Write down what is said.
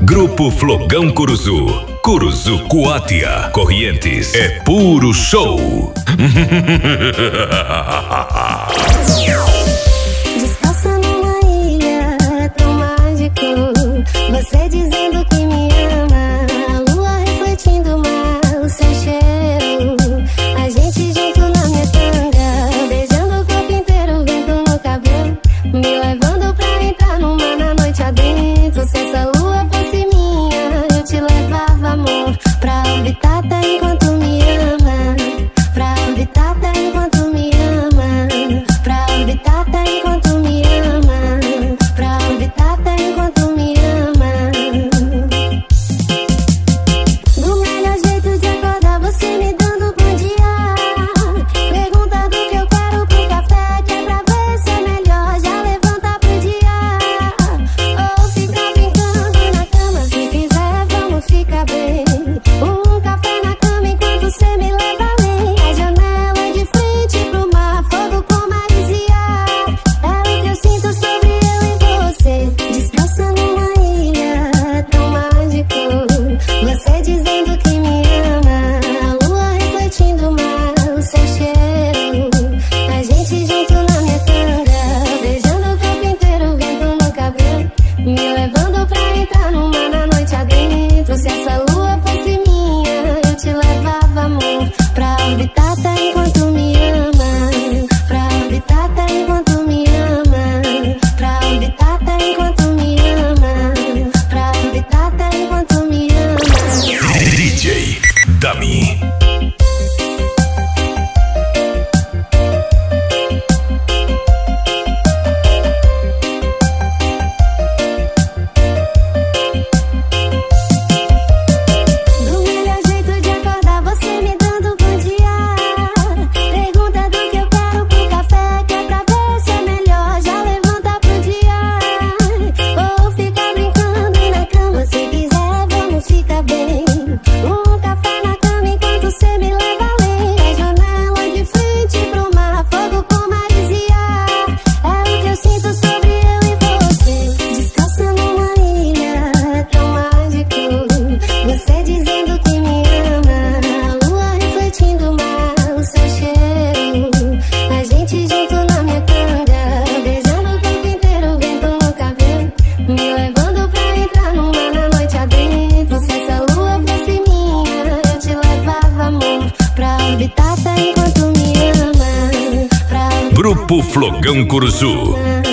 Grupo Flogão Curuzu, Curuzu Coatia, Corrientes, é puro show. Descalça numa ilha tão mágico, você dizendo que me ama, a lua refletindo o mar, o seu cheiro, a gente junto na minha canga, beijando o corpo inteiro, vento no cabelo, me levando pra entrar no mar na noite adentro. Se essa lua fosse minha, eu te levava, amor, pra orbitar até enquanto me ama, pra orbitar até enquanto me ama, pra orbitar até enquanto me ama, pra orbitar até enquanto me ama. Do melhor jeito de acordar, você me dando bom dia, pergunta do que eu quero pro café, que é pra ver se é melhor já levanta pro dia, ou fica brincando na cama, se quiser vamos ficar bem, um café na cama enquanto cê me leva além, a janela de frente pro mar, fogo com maresia, é o que eu sinto sobre eu e você, descalça numa ilha tão mágico, você dizendo que me ama, a lua refletindo o mar, o seu cheiro, a gente junto na minha canga, beijando o corpo inteiro, vento no cabelo, me levando pra entrar no mar na noite adentro. Se essa lua fosse minha, eu te levava, amor, pra orbitar até enquanto me ama, pra orbitar até enquanto me ama, pra orbitar até enquanto me ama, pra orbitar até enquanto me ama. DJ Dami. Do melhor jeito de acordar, você me dando bom dia, pergunta do que eu quero pro café, que é pra ver se é melhor já levanta pro dia, ou fica brincando na cama, se quiser vamos ficar bem, um café na cama enquanto cê me leva além, a janela de frente pro mar, fogo com maresia, é o que eu sinto sobre eu e você, descalça numa ilha tão mágico, você dizendo que me ama, a lua refletindo o mar, o seu cheiro, a gente junto na minha canga, beijando o corpo inteiro, vento no cabelo, me levando pra entrar no mar na noite adentro. Se essa lua fosse minha, eu te levava, amor, pra orbitar até enquanto me ama, pra orbitar Grupo Flogão Curuzu,